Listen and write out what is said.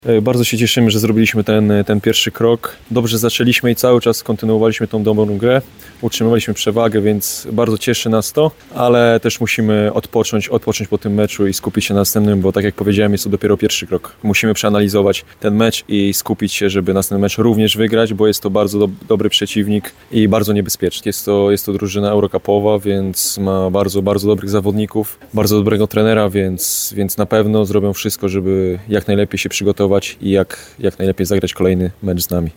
Bardzo się cieszymy, że zrobiliśmy ten pierwszy krok. Dobrze zaczęliśmy i cały czas kontynuowaliśmy tą dobrą grę. Utrzymywaliśmy przewagę, więc bardzo cieszy nas to, ale też musimy odpocząć po tym meczu i skupić się na następnym, bo tak jak powiedziałem, jest to dopiero pierwszy krok. Musimy przeanalizować ten mecz i skupić się, żeby następny mecz również wygrać, bo jest to bardzo dobry przeciwnik i bardzo niebezpieczny. Jest to drużyna eurocupowa, więc ma bardzo, bardzo dobrych zawodników, bardzo dobrego trenera, więc na pewno zrobią wszystko, żeby jak najlepiej się przygotować i jak najlepiej zagrać kolejny mecz z nami.